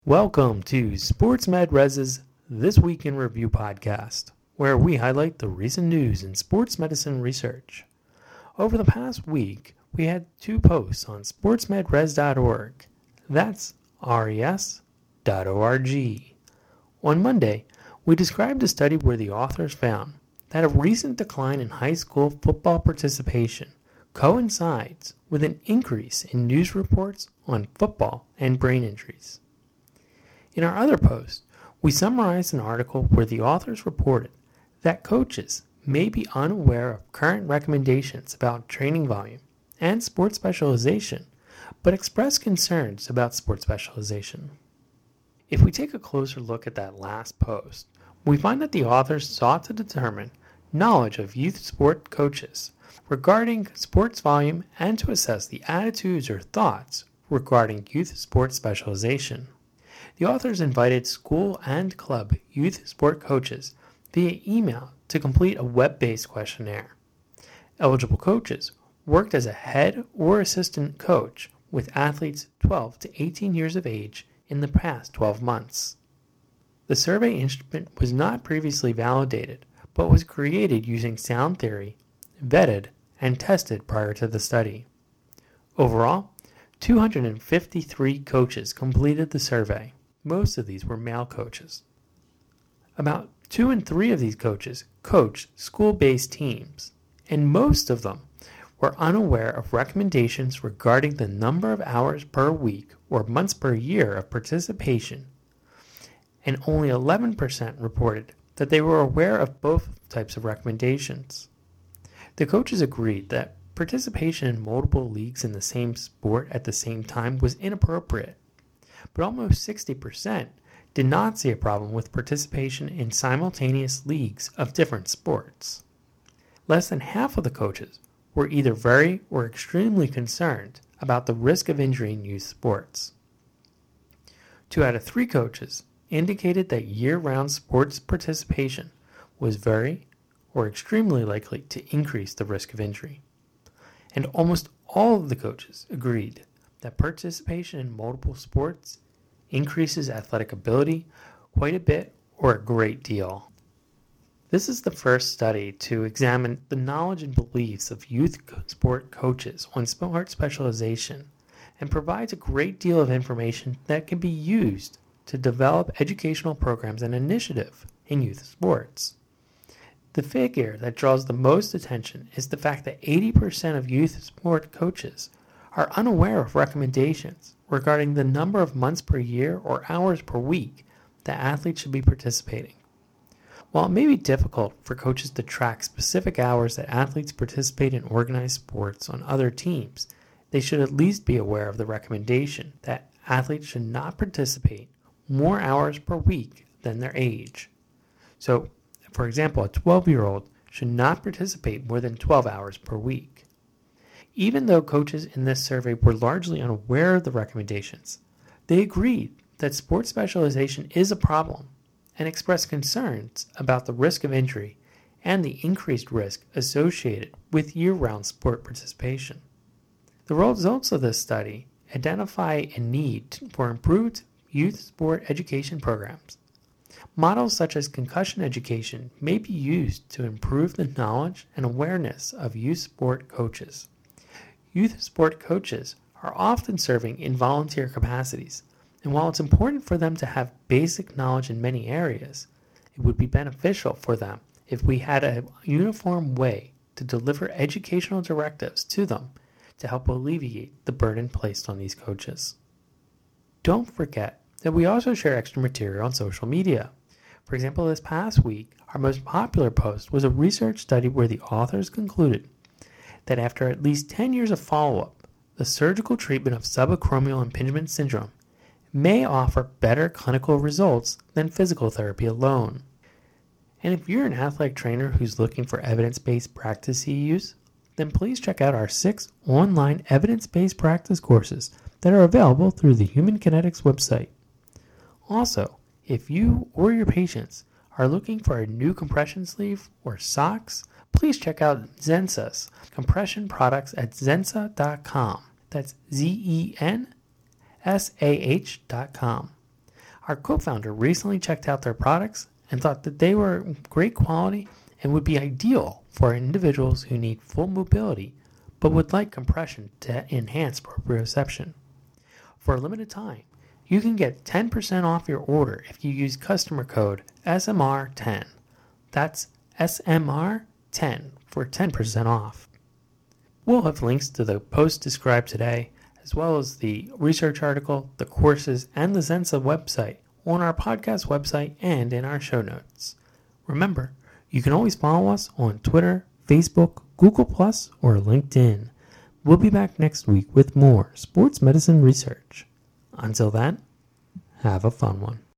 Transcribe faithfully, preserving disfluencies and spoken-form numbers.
Welcome to SportsMedRes's This Week in Review podcast, where we highlight the recent news in sports medicine research. Over the past week, we had two posts on sports med res dot org. That's R E S dot org. On Monday, we described a study where the authors found that a recent decline in high school football participation coincides with an increase in news reports on football and brain injuries. In our other post, we summarized an article where the authors reported that coaches may be unaware of current recommendations about training volume and sports specialization, but express concerns about sports specialization. If we take a closer look at that last post, we find that the authors sought to determine knowledge of youth sport coaches regarding sports volume and to assess the attitudes or thoughts regarding youth sport specialization. The authors invited school and club youth sport coaches via email to complete a web-based questionnaire. Eligible coaches worked as a head or assistant coach with athletes twelve to eighteen years of age in the past twelve months. The survey instrument was not previously validated, but was created using sound theory, vetted, and tested prior to the study. Overall, two hundred fifty-three coaches completed the survey. Most of these were male coaches. About two in three of these coaches coached school-based teams, and most of them were unaware of recommendations regarding the number of hours per week or months per year of participation, and only eleven percent reported that they were aware of both types of recommendations. The coaches agreed that participation in multiple leagues in the same sport at the same time was inappropriate, but almost sixty percent did not see a problem with participation in simultaneous leagues of different sports. Less than half of the coaches were either very or extremely concerned about the risk of injury in youth sports. Two out of three coaches indicated that year-round sports participation was very or extremely likely to increase the risk of injury. And almost all of the coaches agreed that participation in multiple sports increases athletic ability quite a bit or a great deal. This is the first study to examine the knowledge and beliefs of youth sport coaches on sport specialization and provides a great deal of information that can be used to develop educational programs and initiative in youth sports. The figure that draws the most attention is the fact that eighty percent of youth sport coaches are unaware of recommendations regarding the number of months per year or hours per week that athletes should be participating. While it may be difficult for coaches to track specific hours that athletes participate in organized sports on other teams, they should at least be aware of the recommendation that athletes should not participate more hours per week than their age. So, for example, a twelve-year-old should not participate more than twelve hours per week. Even though coaches in this survey were largely unaware of the recommendations, they agreed that sports specialization is a problem and expressed concerns about the risk of injury and the increased risk associated with year-round sport participation. The results of this study identify a need for improved youth sport education programs. Models such as concussion education may be used to improve the knowledge and awareness of youth sport coaches. Youth sport coaches are often serving in volunteer capacities, and while it's important for them to have basic knowledge in many areas, it would be beneficial for them if we had a uniform way to deliver educational directives to them to help alleviate the burden placed on these coaches. Don't forget that we also share extra material on social media. For example, this past week, our most popular post was a research study where the authors concluded that after at least ten years of follow-up, the surgical treatment of subacromial impingement syndrome may offer better clinical results than physical therapy alone. And if you're an athletic trainer who's looking for evidence-based practice you use, then please check out our six online evidence-based practice courses that are available through the Human Kinetics website. Also, if you or your patients are looking for a new compression sleeve or socks, please check out Zensa's compression products at zensa dot com. That's Z E N S A H dot com. Our co-founder recently checked out their products and thought that they were great quality and would be ideal for individuals who need full mobility but would like compression to enhance proprioception. For a limited time, you can get ten percent off your order if you use customer code S M R ten. That's S M R ten for ten percent off. We'll have links to the post described today, as well as the research article, the courses, and the Zensa website on our podcast website and in our show notes. Remember, you can always follow us on Twitter, Facebook, Google Plus, or LinkedIn. We'll be back next week with more sports medicine research. Until then, have a fun one.